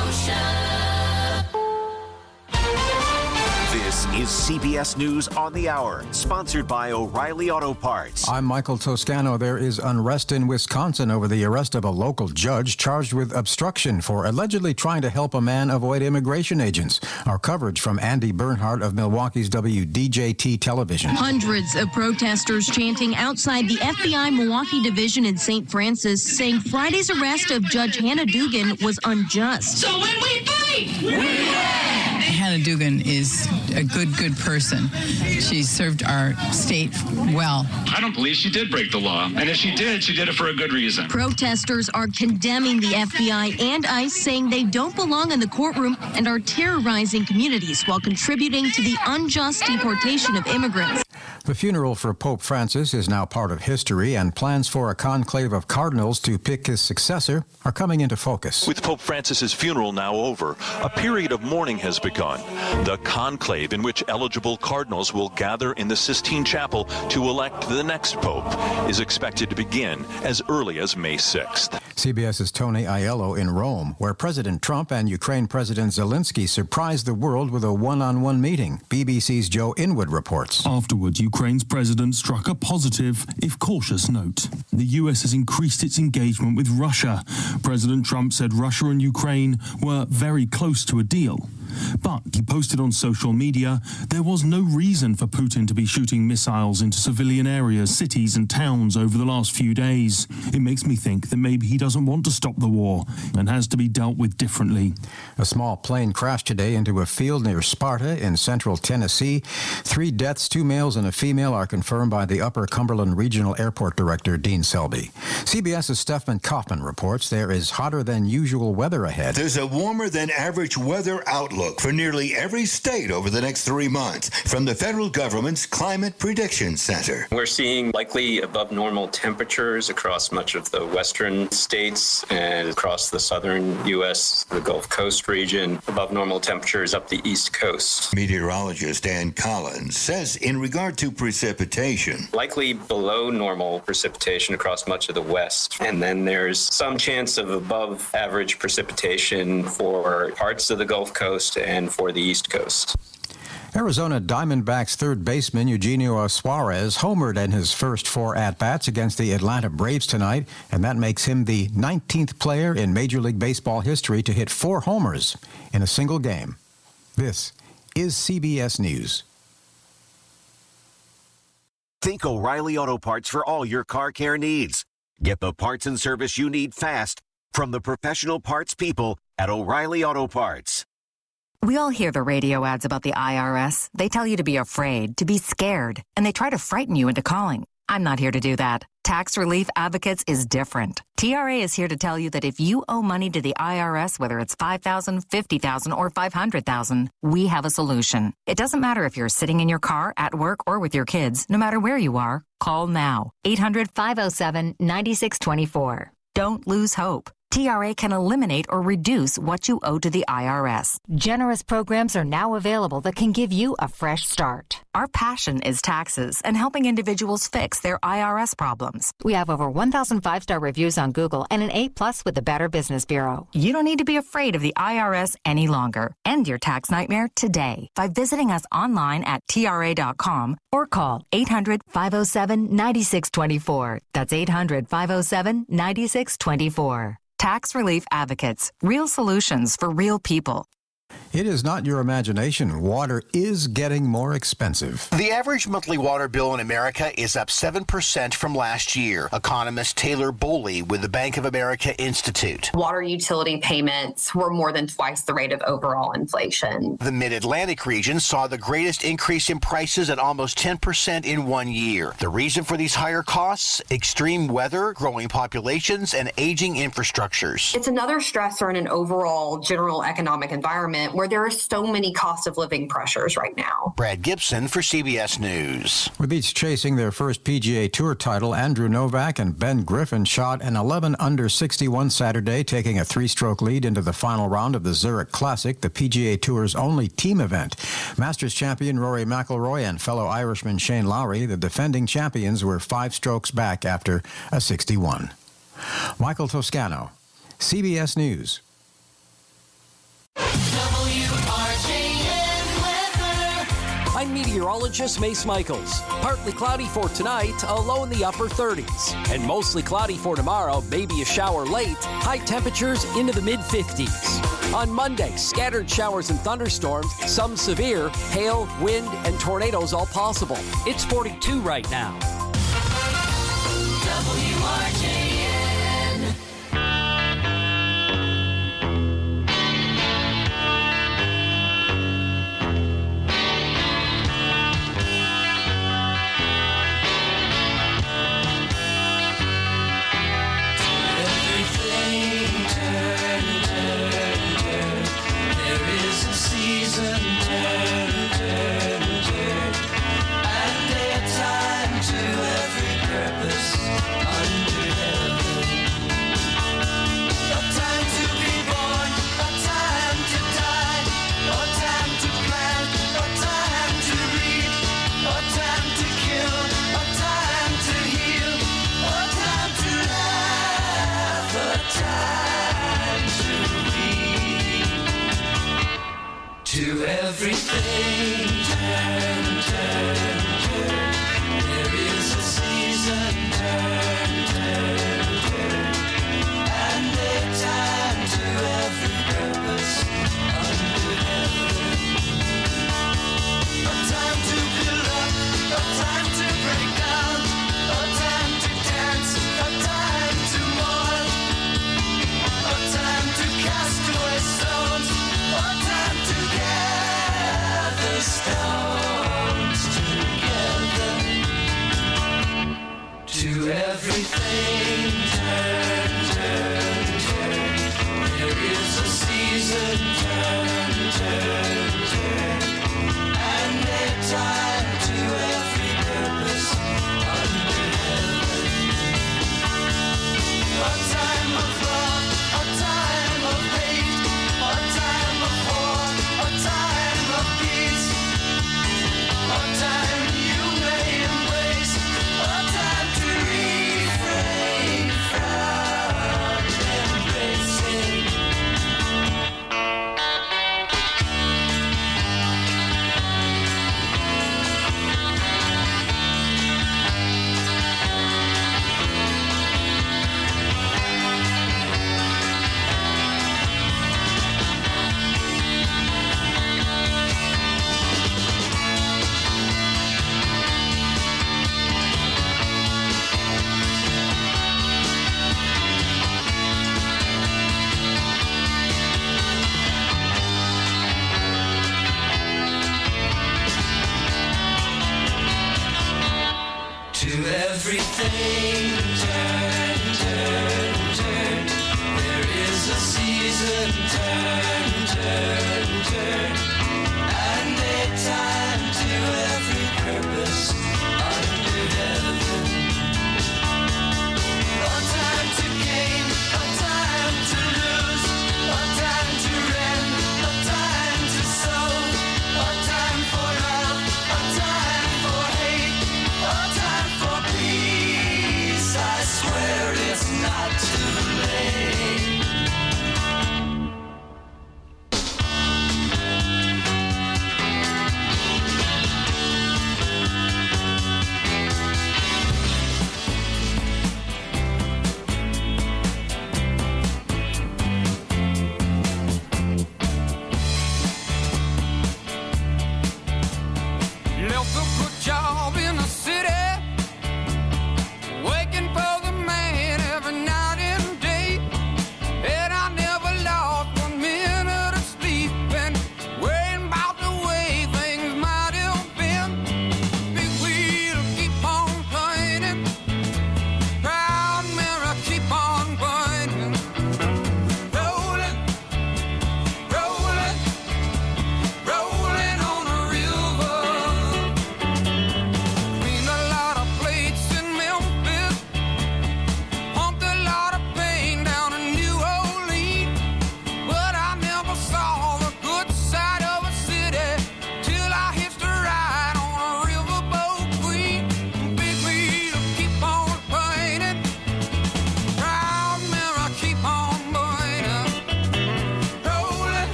This is CBS News on the Hour, sponsored by O'Reilly Auto Parts. I'm Michael Toscano. There is unrest in Wisconsin over the arrest of a local judge charged with obstruction for allegedly trying to help a man avoid immigration agents. Our coverage from Andy Bernhardt of Milwaukee's WDJT television. Hundreds of protesters chanting outside the FBI Milwaukee division in St. Francis, saying Friday's arrest of Judge Hannah Dugan was unjust. So when we fight, we win! Hannah Dugan is a good person. She served our state well. I don't believe she did break the law. And if she did it for a good reason. Protesters are condemning the FBI and ICE, saying they don't belong in the courtroom and are terrorizing communities while contributing to the unjust deportation of immigrants. The funeral for Pope Francis is now part of history, and plans for a conclave of cardinals to pick his successor are coming into focus. With Pope Francis's funeral now over, a period of mourning has begun. The conclave, in which eligible cardinals will gather in the Sistine Chapel to elect the next pope, is expected to begin as early as May 6th. CBS's Tony Aiello in Rome, where President Trump and Ukraine President Zelensky surprised the world with a one-on-one meeting. BBC's Joe Inwood reports. Afterwards, Ukraine's president struck a positive, if cautious, note. The U.S. has increased its engagement with Russia. President Trump said Russia and Ukraine were very close to a deal. But he posted on social media there was no reason for Putin to be shooting missiles into civilian areas, cities and towns over the last few days. It makes me think that maybe he doesn't want to stop the war and has to be dealt with differently. A small plane crashed today into a field near Sparta in central Tennessee. 3 deaths, 2 males and a female, are confirmed by the Upper Cumberland Regional Airport Director, Dean Selby. CBS's Stefan Kaufman reports there is hotter than usual weather ahead. There's a warmer than average weather outlook for nearly every state over the next 3 months from the federal government's Climate Prediction Center. We're seeing likely above normal temperatures across much of the western states and across the southern U.S., the Gulf Coast region, above normal temperatures up the East Coast. Meteorologist Ann Collins says in regard to precipitation, likely below normal precipitation across much of the west. And then there's some chance of above average precipitation for parts of the Gulf Coast and for the East Coast. Arizona Diamondbacks third baseman Eugenio Suarez homered in his first 4 at-bats against the Atlanta Braves tonight, and that makes him the 19th player in Major League Baseball history to hit 4 homers in a single game. This is CBS News. Think O'Reilly Auto Parts for all your car care needs. Get the parts and service you need fast from the professional parts people at O'Reilly Auto Parts. We all hear the radio ads about the IRS. They tell you to be afraid, to be scared, and they try to frighten you into calling. I'm not here to do that. Tax Relief Advocates is different. TRA is here to tell you that if you owe money to the IRS, whether it's $5,000, $50,000, or $500,000, we have a solution. It doesn't matter if you're sitting in your car, at work, or with your kids. No matter where you are, call now. 800-507-9624. Don't lose hope. TRA can eliminate or reduce what you owe to the IRS. Generous programs are now available that can give you a fresh start. Our passion is taxes and helping individuals fix their IRS problems. We have over 1,000 5-star reviews on Google and an A+ with the Better Business Bureau. You don't need to be afraid of the IRS any longer. End your tax nightmare today by visiting us online at TRA.com or call 800-507-9624. That's 800-507-9624. Tax Relief Advocates. Real solutions for real people. It is not your imagination. Water is getting more expensive. The average monthly water bill in America is up 7% from last year. Economist Taylor Boley with the Bank of America Institute. Water utility payments were more than twice the rate of overall inflation. The Mid-Atlantic region saw the greatest increase in prices at almost 10% in 1 year. The reason for these higher costs? Extreme weather, growing populations, and aging infrastructures. It's another stressor in an overall general economic environment where there are so many cost of living pressures right now. Brad Gibson for CBS News. With each chasing their first PGA Tour title, Andrew Novak and Ben Griffin shot an 11 under 61 Saturday, taking a 3-stroke lead into the final round of the Zurich Classic, the PGA Tour's only team event. Masters champion Rory McIlroy and fellow Irishman Shane Lowry, the defending champions, were 5 strokes back after a 61. Michael Toscano, CBS News. I'm meteorologist Mace Michaels. Partly cloudy for tonight, a low in the upper 30s. And mostly cloudy for tomorrow, maybe a shower late. High temperatures into the mid-50s. On Monday, scattered showers and thunderstorms, some severe, hail, wind, and tornadoes all possible. It's 42 right now. WRJN. To everything, turn, turn, turn. There is a season, turn, turn, turn. And a time to every purpose under heaven. A time to build up, a time to break down, a time to dance, a time to mourn, a time to cast away stones, a time to gather stones together. To everything, turn, turn, turn. There is a season, turn, turn, turn. And a time to every purpose under heaven. A time of love, a time of hate, a time of war, a time of peace, a time you may embrace, a time to refrain from embracing. To everything, turn, turn, turn. There is a season, turn, turn, turn. And a time to every purpose under heaven. A time to gain, a time to lose, a time to rend, a time to sow, a time for love, a time for hate, a time for peace. I swear it's not too late. Left a good job in the city, working for the man every night and day. And I never lost 1 minute of sleep and worrying about the way things might have been. Big wheel keep on turning, proud mirror keep on burning. Rolling, rolling, rolling on a river.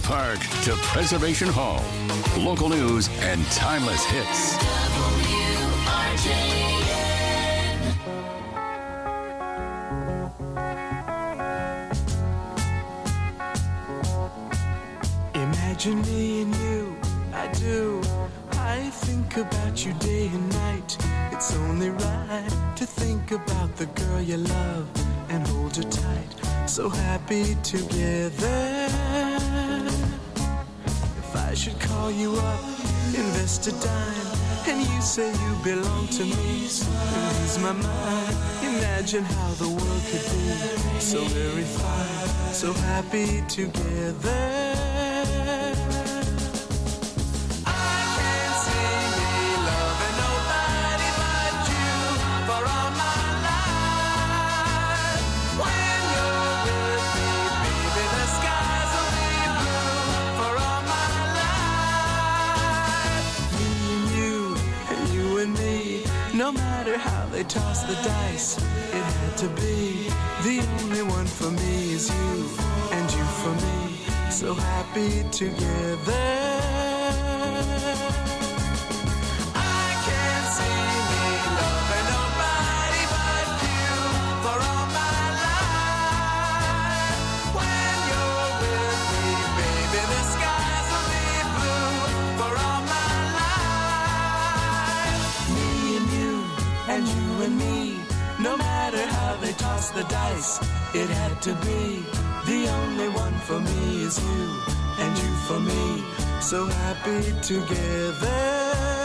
park to Preservation Hall. Local news and timeless hits. Imagine me and you, I do. I think about you day and night. It's only right to think about the girl you love and hold her tight. So happy together. If I should call you up, invest a dime, and you say you belong to me, and ease my mind. Imagine how the world could be so very fine, so happy together. No matter how they toss the dice, it had to be. The only one for me is you, and you for me, so happy together. I can't see me loving nobody but you for all my life. When you're with me, baby, the skies will be blue for all my life. Me and you, and you and me, no matter how they toss the dice, it had to be. The only one for me is you, and you for me, so happy together.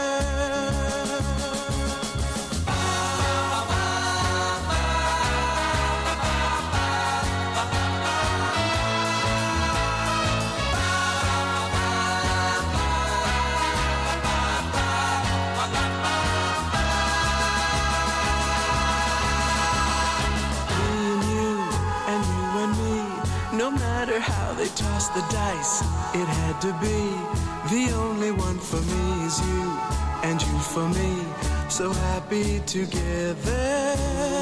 No matter how they toss the dice, it had to be. The only one for me is you, and you for me, so happy together.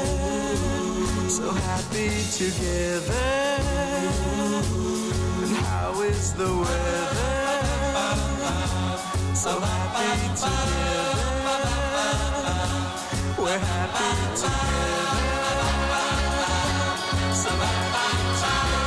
So happy together. And how is the weather? So happy together. We're happy together. So happy together.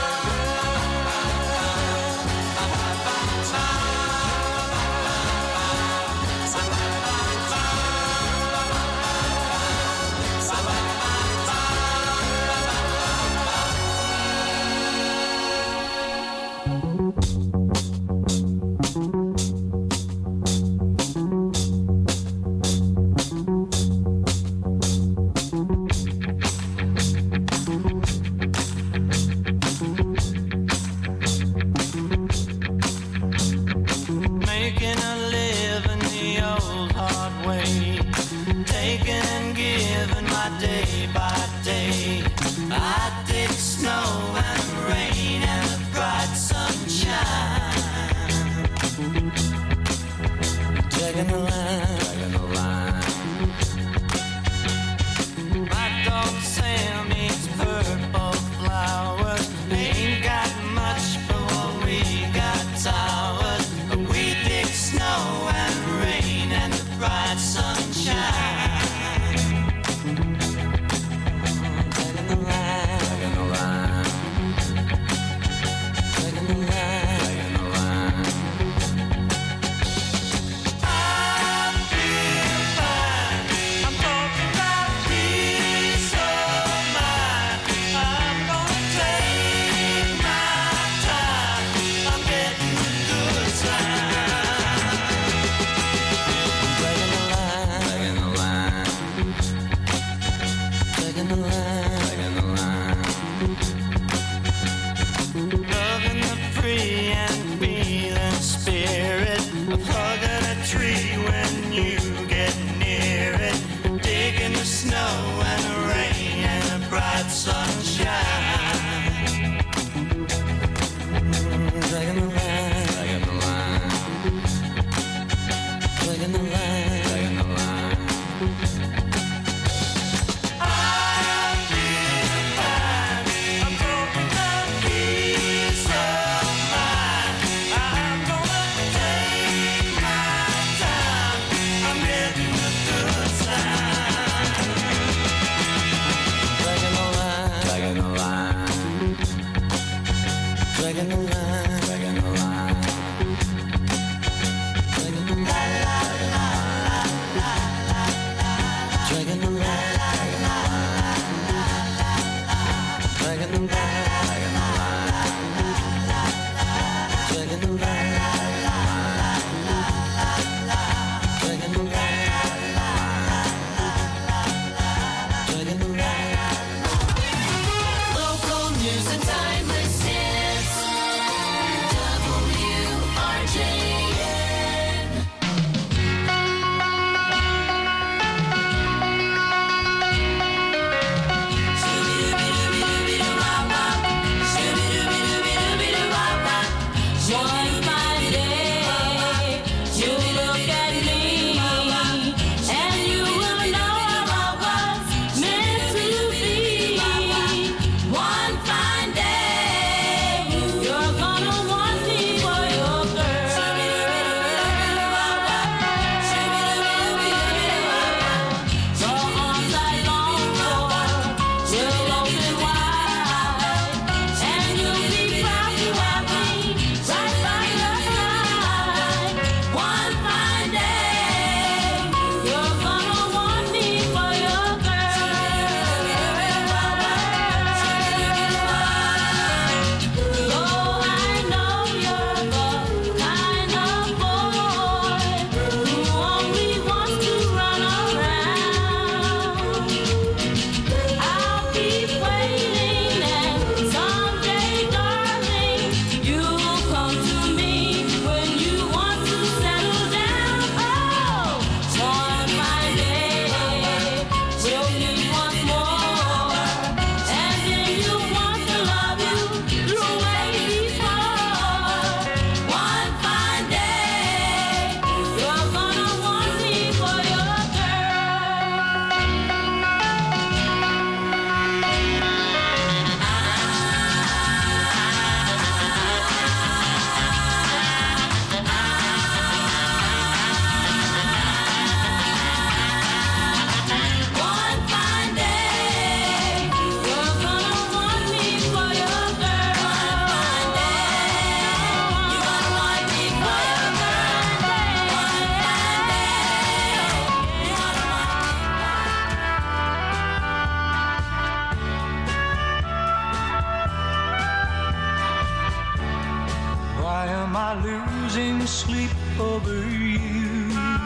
sleep over you.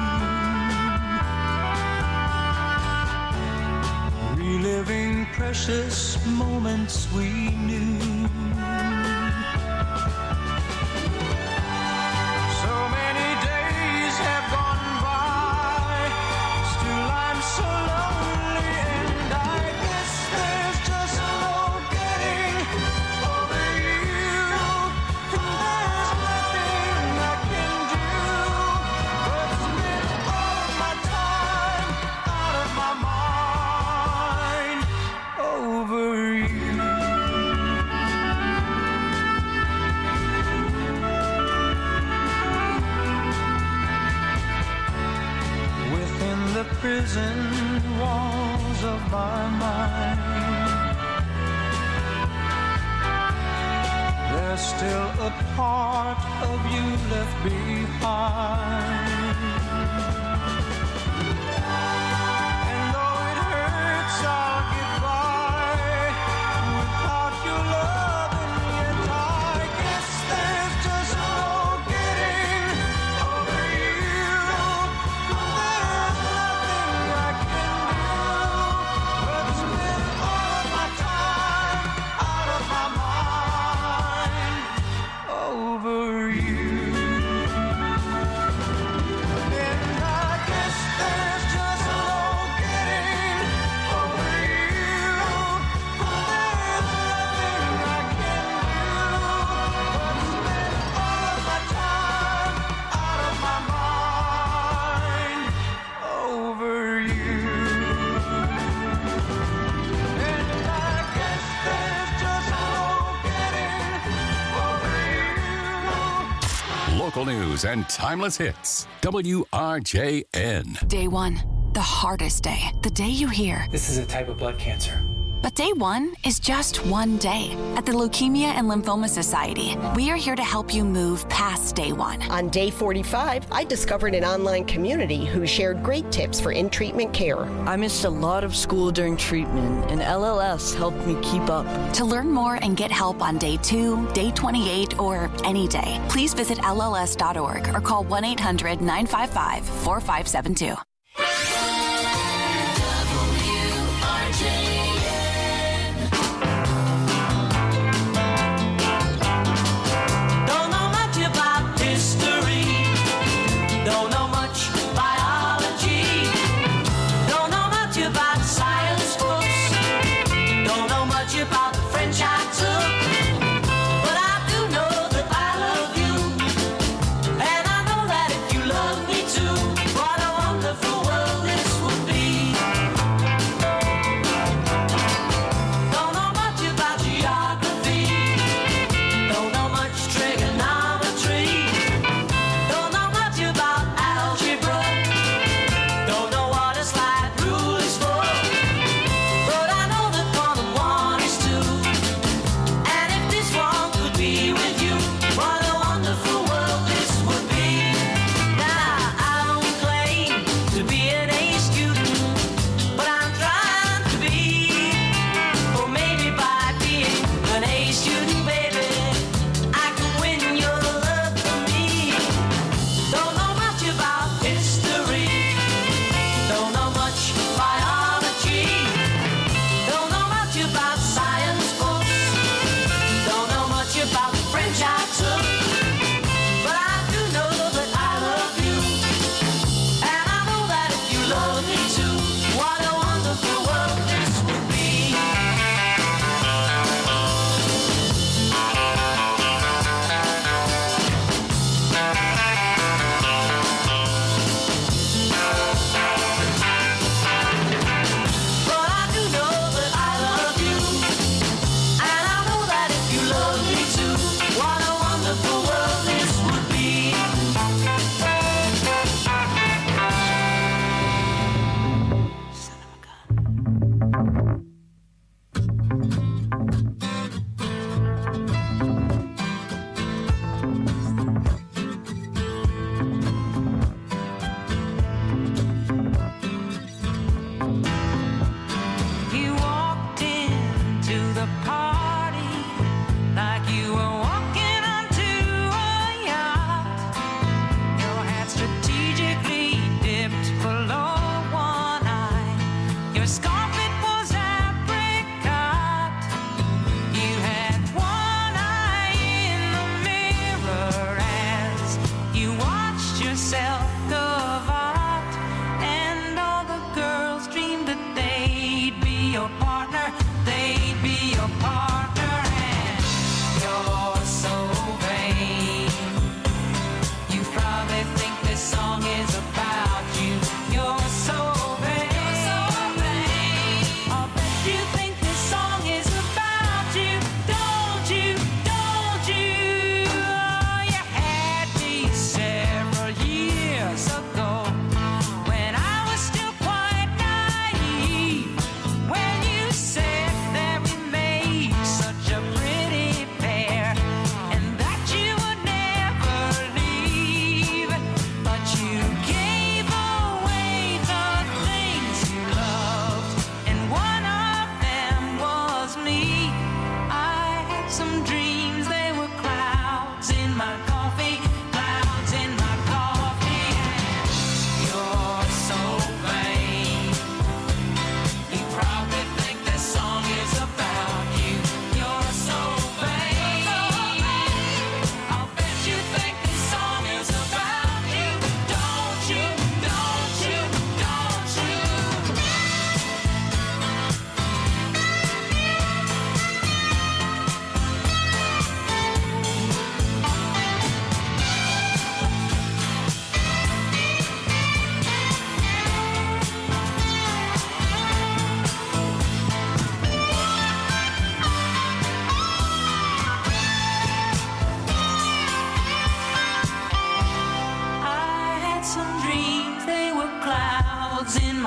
Reliving precious moments we knew. So many days have gone by, still I'm so lonely, and I guess there's just no getting over you. And there's nothing I can do but spend all of my time out of my mind over you. Within the prison walls of my mind, there's still a part of you left behind. And though it hurts, I'll get by without your love, and yet I guess there's just no getting over you. There's nothing I can do but spend all of my time out of my mind over you. And I guess there's just no getting over you. There's nothing I can do but spend all of my time out of my mind over you. And I guess there's just no getting over you. Local news and timeless hits. WRJN. Day one, the hardest day. The day you hear, This is a type of blood cancer. but day one is just one day. At the Leukemia and Lymphoma Society, we are here to help you move past day one. On day 45, I discovered an online community who shared great tips for in-treatment care. I missed a lot of school during treatment, and LLS helped me keep up. To learn more and get help on day 2, day 28, or any day, please visit LLS.org or call 1-800-955-4572. Don't know much about history. Don't know much biology. Don't know much about science books. Don't know much about the French I took. But I do know that I love you. And I know that if you love me too, what a wonderful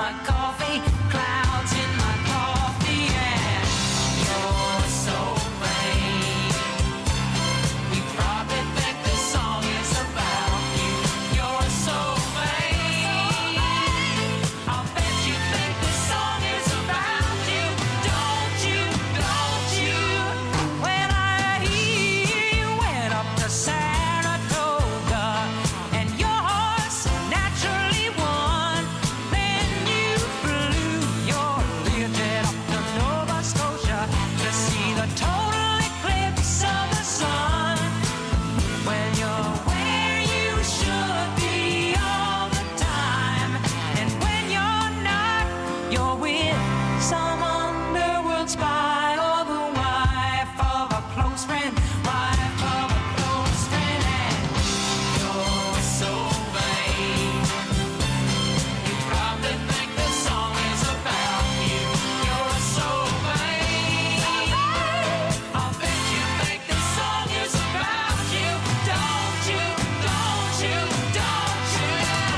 my coffee, clouds in my coffee, and you're so vain. You probably think this song is about you. You're so vain. I'll bet you think this song is about you. Don't you, don't you? When I hear you went up to Saratoga and your horse naturally won, then you flew your Learjet up to Nova Scotia to see the total eclipse of the sun. When you're where you should be all the time, and when you're not, you're with some underworld spy or the wife of a close friend, wife of a close friend, and you're so vain. You probably think this song is about you. You're so vain. I'll bet you think this song is about you. Don't you, don't you, don't you?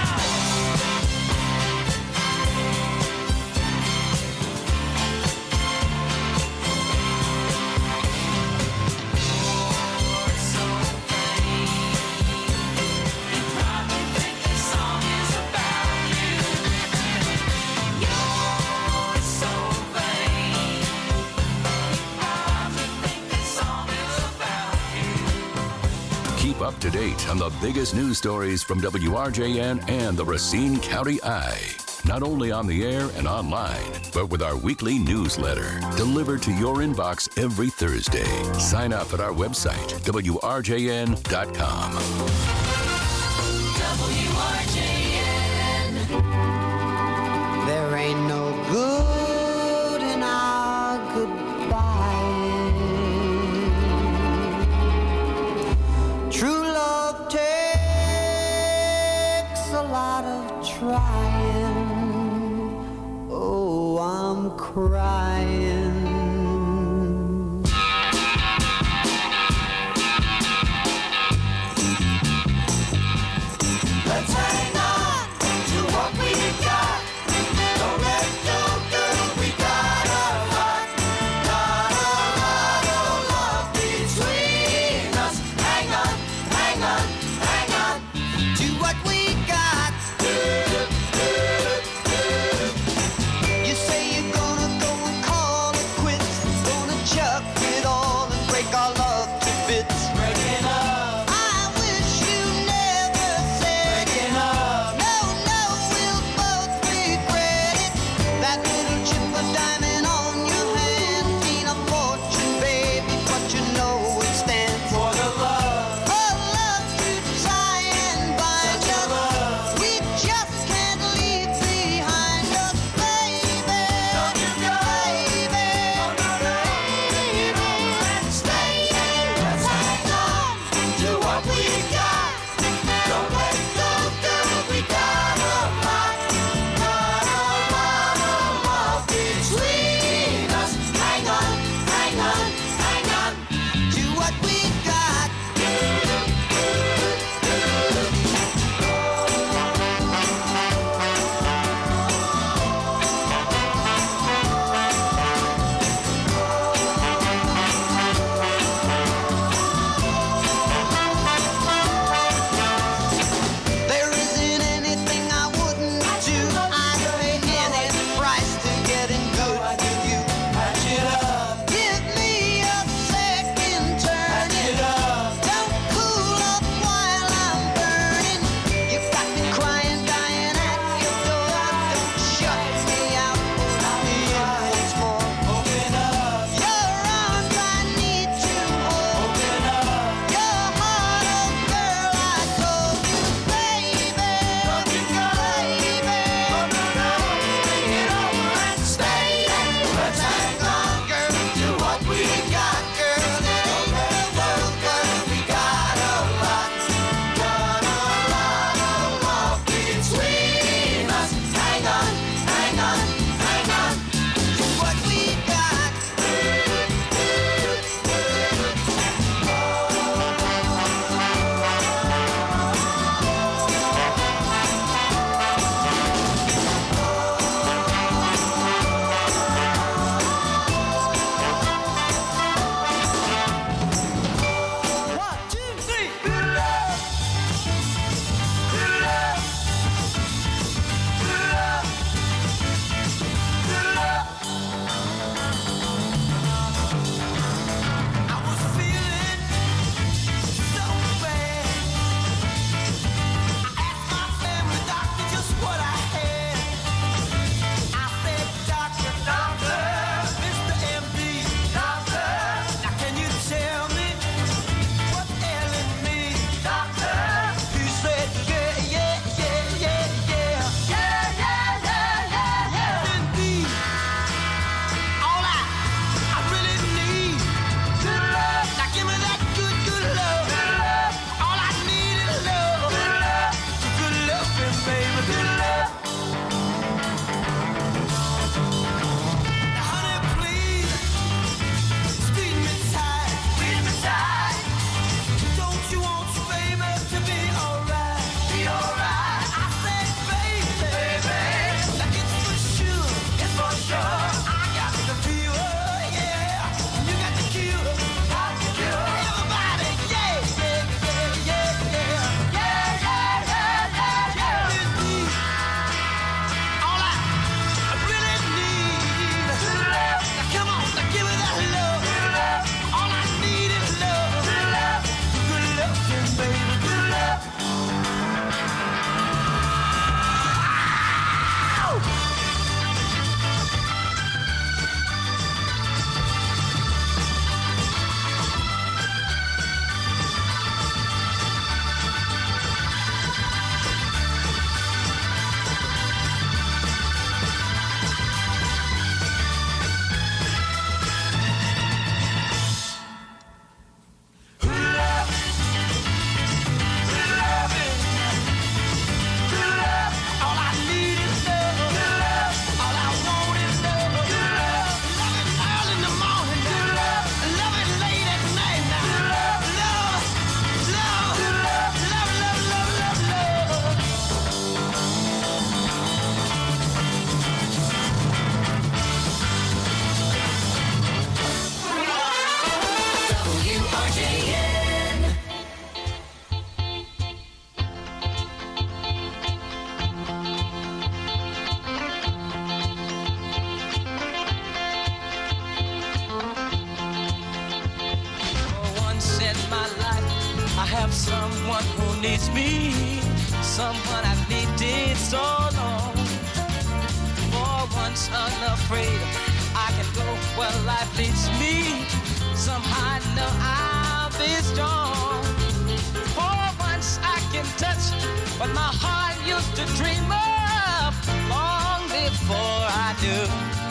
You're so vain. You probably think this song is about you. You're so vain. You probably think this song is about you. Keep up to date on the biggest news stories from WRJN and the Racine County Eye. Not only on the air and online, but with our weekly newsletter delivered to your inbox every Thursday. Sign up at our website, WRJN.com. WRJN. There ain't no good in our goodbye. True love takes a lot of trying. Oh, I'm crying. Let's hang on to what we got. Don't let go, girl. We got a lot of love between us. Hang on, hang on, hang on to what we got. You say you're gonna go and call someone who needs me, someone I've needed so long. For once unafraid, I can go where life leads me. Somehow I know I'll be strong. For once I can touch what my heart used to dream of long before I knew.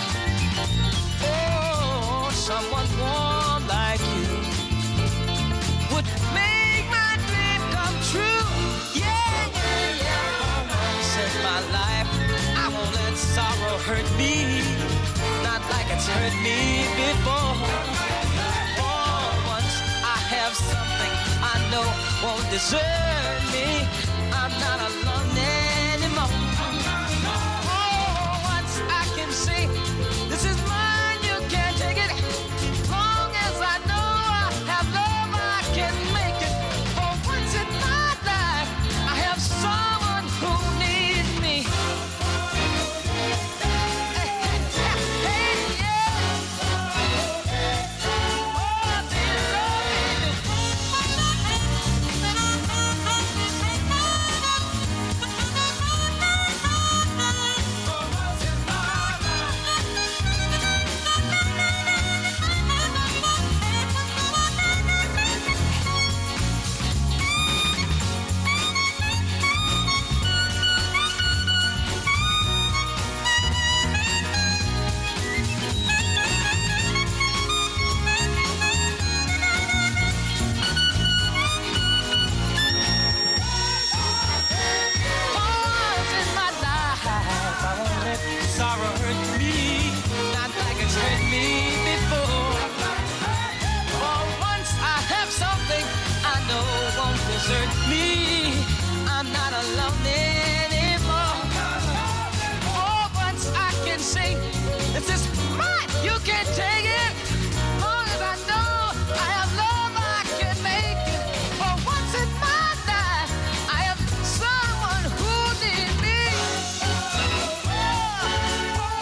Oh, someone warm like you would make my dream come true. Yeah, yeah, yeah. For once in my life, I won't let sorrow hurt me, not like it's hurt me before. For once I have something I know won't desert me. I'm not alone anymore. For once I can say, this is mine, you can't take it. Long as I know I have love, I can make it. For once in my life, I have someone who needs me. Sorrow hurt me, not like it's hurt me before. For once I have something I know won't desert me. I'm not alone anymore. For once I can say, this is mine, you can't take it. Long as I know I have love, I can make it. For once in my life, I have someone who needs me.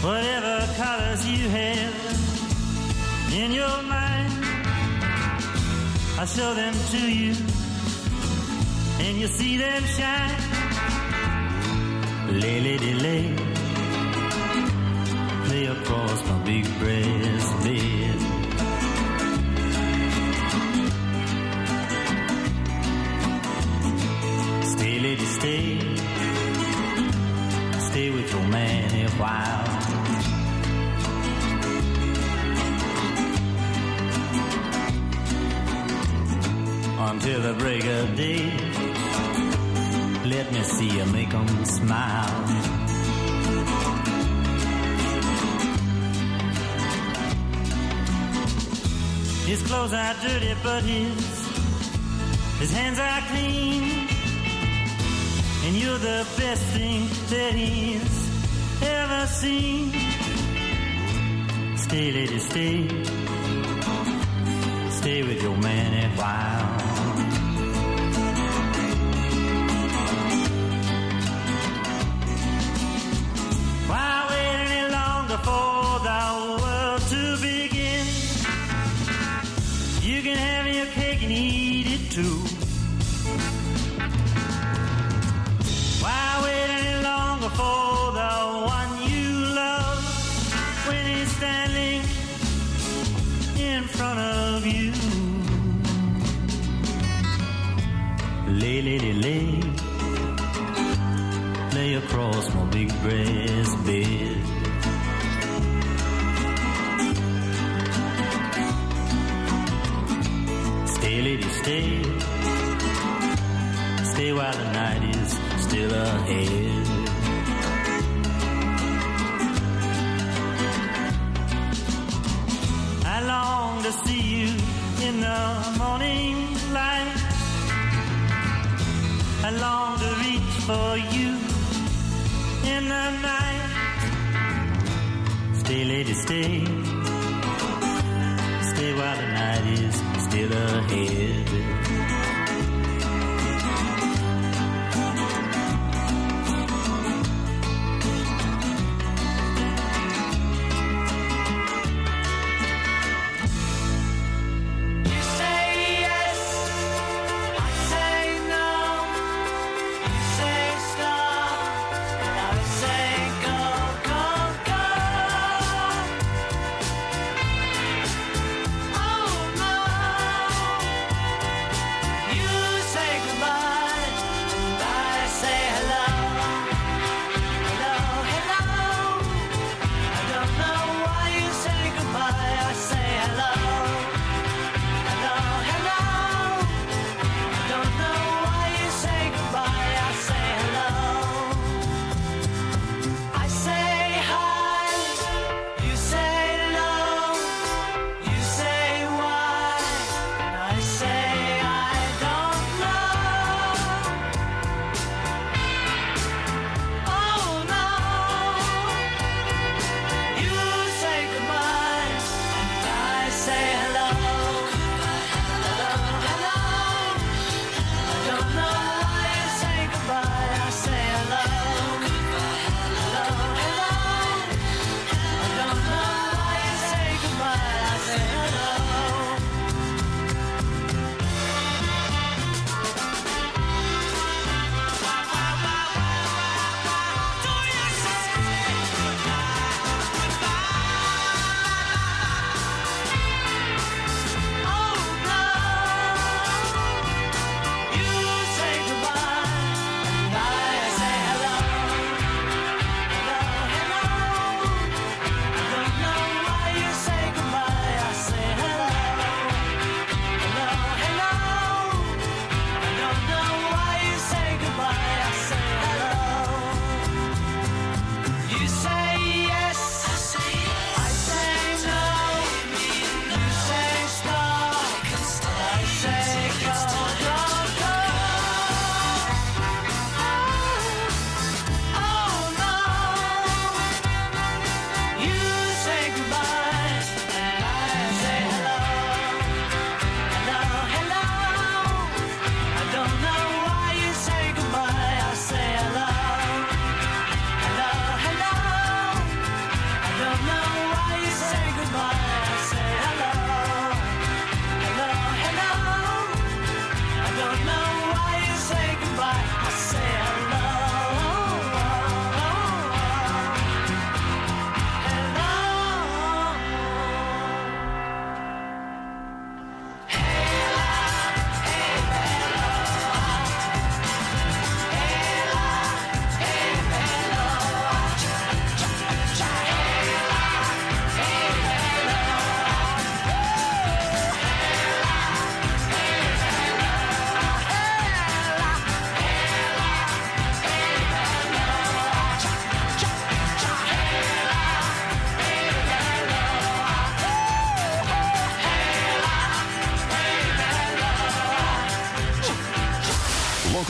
whatever colors you have in your mind, I'll show them to you, and you'll see them shine. Lay, lady, lay, play across my big breast bed. Stay, lady, stay, stay with your man a while. Until the break of day, let me see you make 'em smile. His clothes are dirty, but his hands are clean, and you're the best thing that he's ever seen. Stay, lady, stay, stay with your man a while. Why wait any longer for the world to begin? You can have your cake and eat it too. Why wait any longer for the one you love when he's standing in front of you? Lay, lady, lay, lay across my big breast bed. Stay, lady, stay, stay while the night is still ahead. I long to see you in the morning light. I long to reach for you in the night. Stay, lady, stay, stay while the night is still ahead.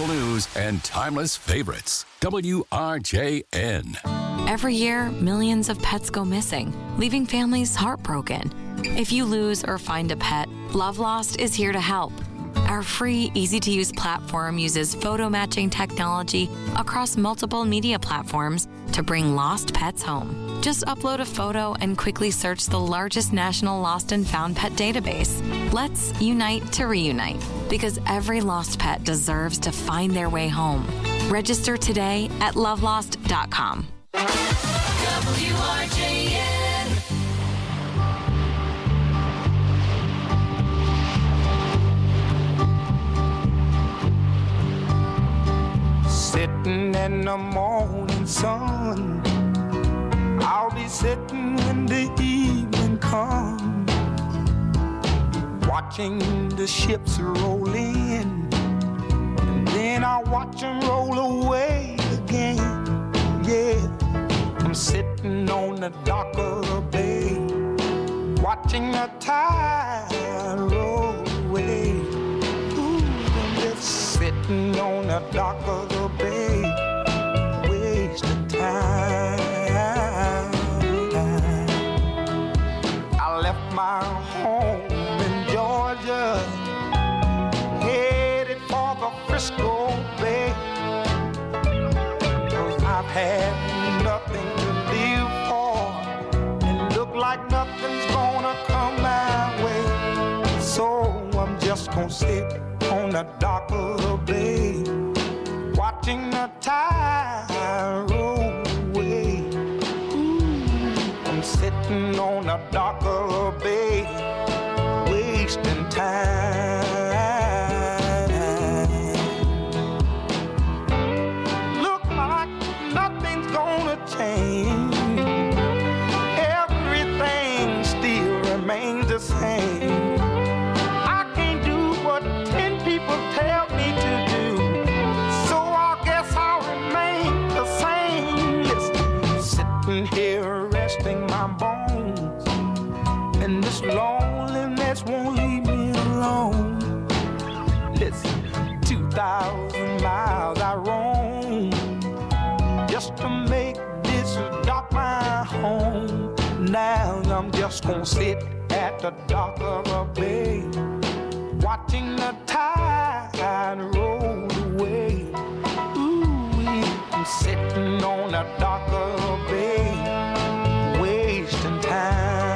local news, and timeless favorites. WRJN. Every year, millions of pets go missing, leaving families heartbroken. If you lose or find a pet, Love Lost is here to help. Our free, easy-to-use platform uses photo matching technology across multiple media platforms to bring lost pets home. Just upload a photo and quickly search the largest national lost and found pet database. Let's unite to reunite, because every lost pet deserves to find their way home. Register today at lovelost.com. WRJN. Sitting in the morning sun, I'll be sitting when the evening comes, watching the ships roll in, and then I'll watch them roll away again. Yeah, I'm sitting on the dock of the bay, watching the tide roll away. Ooh, I'm just sitting on the dock of the bay, wasting time. I left my home in Georgia, headed for the Frisco Bay, 'cause I've had nothing to live for, and look like nothing's gonna come my way. So I'm just gonna sit on the dock of the bay, watching the tide roll away. Ooh, I'm sitting on the dock of the bay, wasting time. Look like nothing's gonna change, everything still remains the same. I can't do what 10 people tell me to do, so I guess I'll remain the same. Listen, sitting here resting my bones, and this loneliness won't leave me alone. Listen, 2,000 miles I roam just to make this dock my home. Now I'm just gonna sit at the dock of a bay, watching the tide roll away. Ooh, I'm sitting on the dock of a bay, wasting time.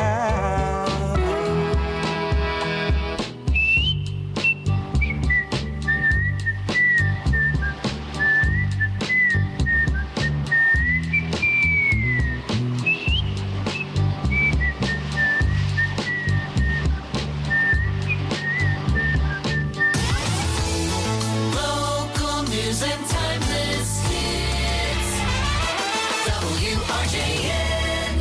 Local news and timeless hits. WRJN.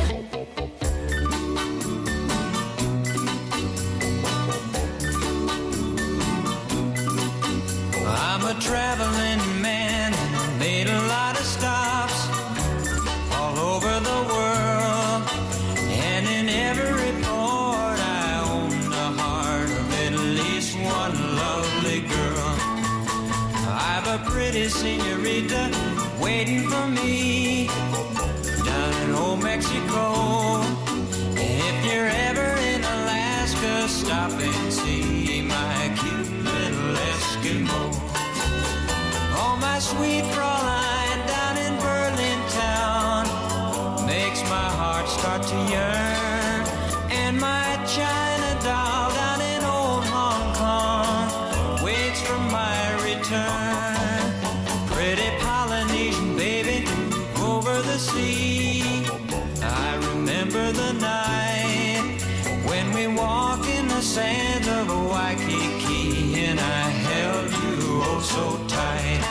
I'm a traveling man, made a lot of stops all over the world, and in every port I own the heart of at least one lovely girl. I've a pretty senorita waiting for me down in old Mexico. If you're ever in Alaska, stop and see my cute little Eskimo. Oh, my sweet Fraulein down in Berlin town makes my heart start to yearn. And my China doll down in old Hong Kong waits for my return. Pretty Polynesian baby over the sea, I remember the night when we walked in the sands of Waikiki, and I held you oh so tight.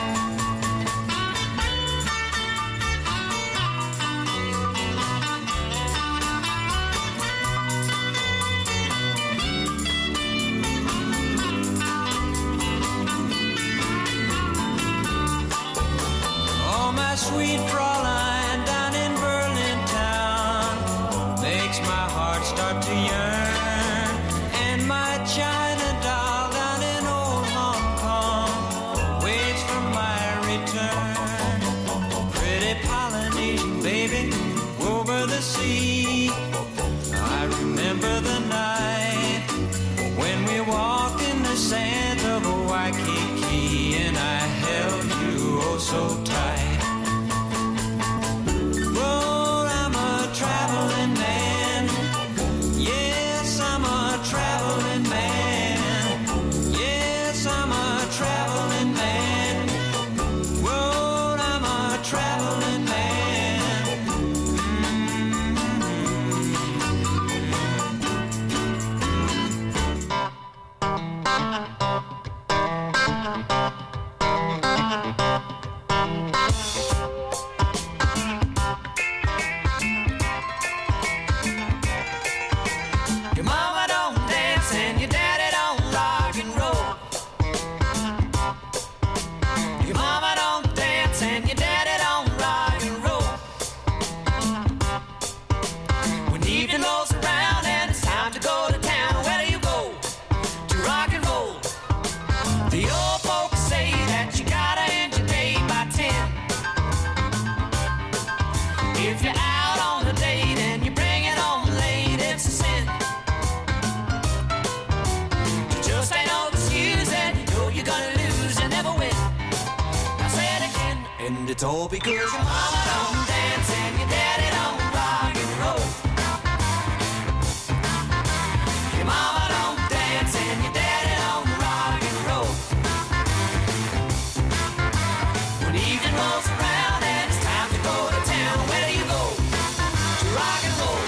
Oh, my sweet Fraulein down in Berlin town makes my heart start to yearn. And my China doll down in old Hong Kong waits Polynesian baby over the sea. I remember the night when we walked in the sand of Waikiki, and I held you oh so tight. Well, I'm a traveling man. Yes, I'm a traveling man. Yes, I'm a traveling man. Well, I'm a traveling man. Your mama don't dance and your daddy don't rock and roll. Your mama don't dance and your daddy don't rock and roll. When evening rolls around and it's time to go to town, where do you go? To rock and roll. The old folks say that you gotta end your day by 10. If you're out on a date and you bring it home late, it's a sin. You just ain't no excuse and you know you're gonna lose and never win. I say it again, and it's all because your mama don't dance and your daddy don't rock and roll. Your mama don't dance and your daddy don't rock and roll. When evening rolls around and it's time to go to town, where do you go? To rock and roll.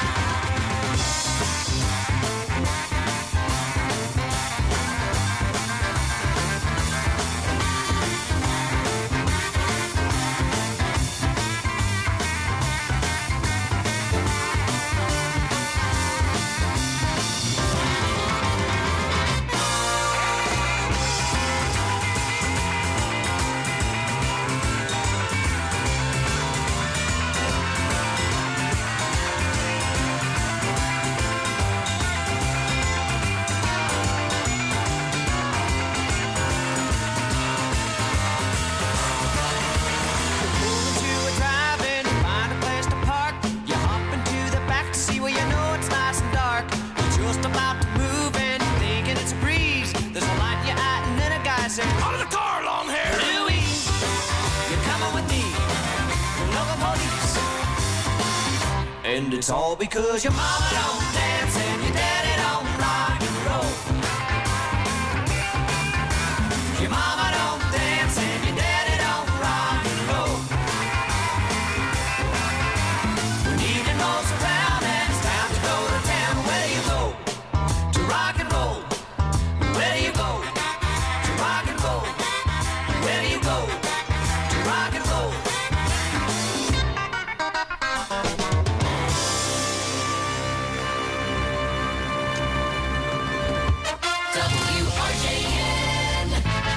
Out of the car, long hair. Louie, you're coming with me. Local police. And it's all because your mama don't dance and your daddy don't rock and roll. Your mama don't dance and your daddy don't rock and roll. When evening rolls around and it's time to go to town, where do you go? To rock and roll. Where do you go? Rock and roll. Where do you go? To rock and roll. WRJN.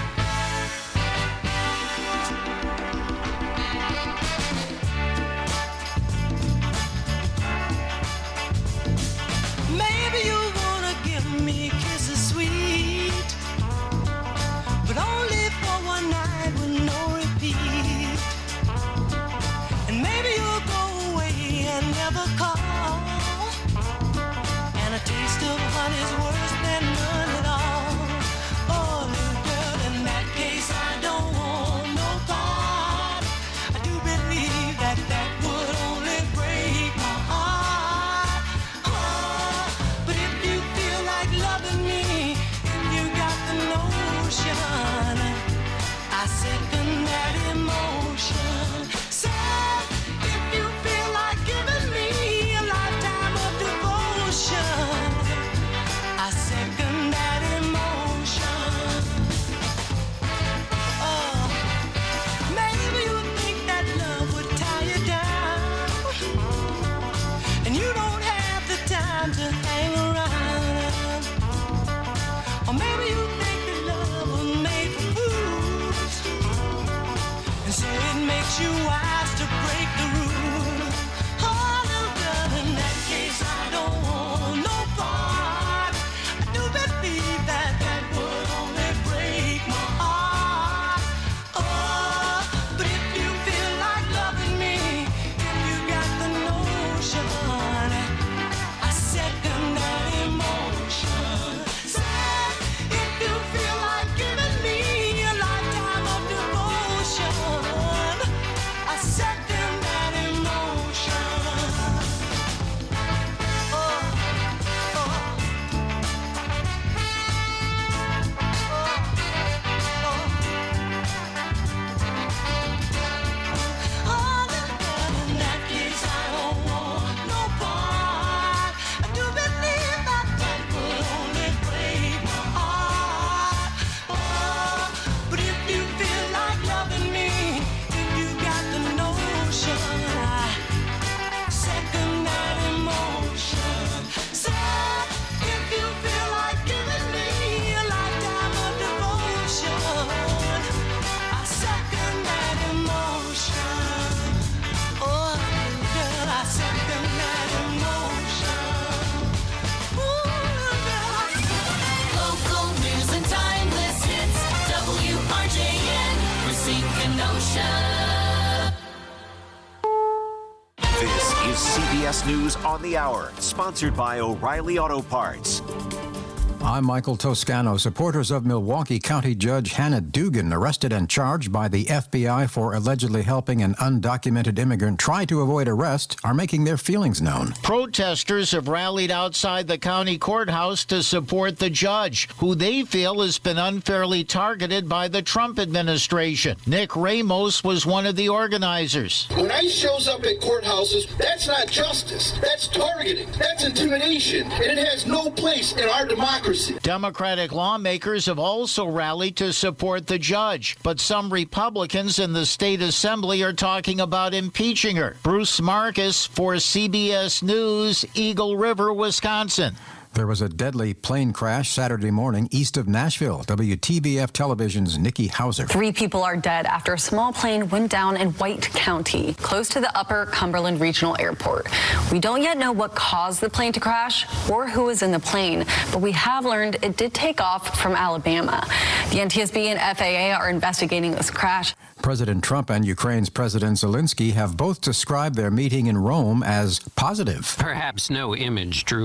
Maybe you wanna give me kisses sweet, but only for one night with no repeat. And maybe you'll go away and never call, and a taste of honey's worse than none at all. Oh, little girl, in that case I don't want no part. I do believe that that would only break my heart. Oh, but if you feel like loving me, if you got the notion, I second that emotion. So if you feel like giving me This is CBS News on the Hour, sponsored by O'Reilly Auto Parts. I'm Michael Toscano. Supporters of Milwaukee County Judge Hannah Dugan, arrested and charged by the FBI for allegedly helping an undocumented immigrant try to avoid arrest, are making their feelings known. Protesters have rallied outside the county courthouse to support the judge, who they feel has been unfairly targeted by the Trump administration. Nick Ramos was one of the organizers. When ICE shows up at courthouses, that's not justice. That's targeting. That's intimidation. And it has no place in our democracy. Democratic lawmakers have also rallied to support the judge, but some Republicans in the state assembly are talking about impeaching her. Bruce Marcus for CBS News, Eagle River, Wisconsin. There was a deadly plane crash Saturday morning east of Nashville. WTBF Television's Nikki Hauser. 3 people are dead after a small plane went down in White County, close to the Upper Cumberland Regional Airport. We don't yet know what caused the plane to crash or who was in the plane, but we have learned it did take off from Alabama. The NTSB and FAA are investigating this crash. President Trump and Ukraine's President Zelensky have both described their meeting in Rome as positive. Perhaps no image drew